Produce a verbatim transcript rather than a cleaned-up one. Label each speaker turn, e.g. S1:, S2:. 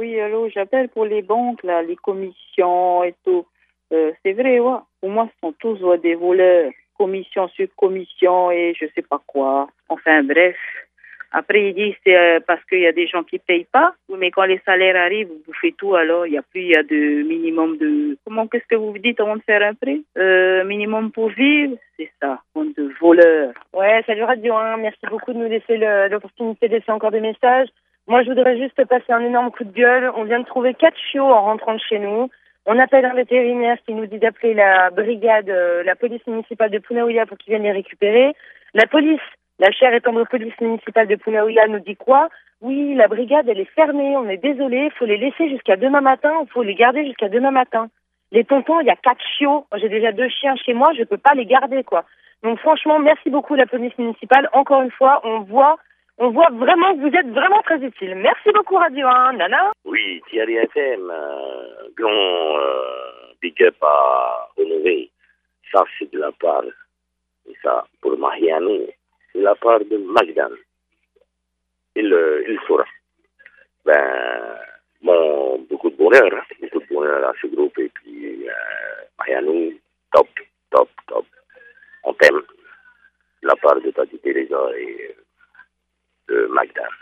S1: Oui, allô, j'appelle pour les banques, là, les commissions et tout. Euh, c'est vrai, ouais. Pour moi, ce sont tous ouais, des voleurs. Commission sur commission et je sais pas quoi. Enfin, bref. Après, ils disent c'est euh, parce qu'il y a des gens qui payent pas. Oui, mais quand les salaires arrivent, vous bouffez tout, alors il y a plus, il y a de minimum de... Comment, qu'est-ce que vous vous dites avant de faire un prêt euh, Minimum pour vivre, c'est ça, bande de voleurs.
S2: Ouais, salut Radio un, merci beaucoup de nous laisser le- l'opportunité de laisser encore des messages. Moi, je voudrais juste passer un énorme coup de gueule. On vient de trouver quatre chiots en rentrant de chez nous. On appelle un vétérinaire qui nous dit d'appeler la brigade, euh, la police municipale de Punaouia pour qu'ils viennent les récupérer. La police, la chère et tendre police municipale de Punaouia nous dit quoi? Oui, la brigade, elle est fermée, on est désolé, il faut les laisser jusqu'à demain matin, il faut les garder jusqu'à demain matin. Les tontons, il y a quatre chiots. Moi, j'ai déjà deux chiens chez moi, je peux pas les garder, quoi. Donc franchement, merci beaucoup la police municipale. Encore une fois, on voit, on voit vraiment que vous êtes vraiment très utile. Merci beaucoup Radio un, Nana.
S3: Oui, Thierry F M, euh, grand euh, big up à honorer. Ça, c'est de la part, et ça, pour Mariano, c'est de la part de Magdan. Il, euh, il saura. Ben, bon, beaucoup de bonheur, hein, beaucoup de bonheur à ce groupe. Et puis, euh, Mariano, top, top, top. On t'aime. De la part de Tati Teresa et de Magdan.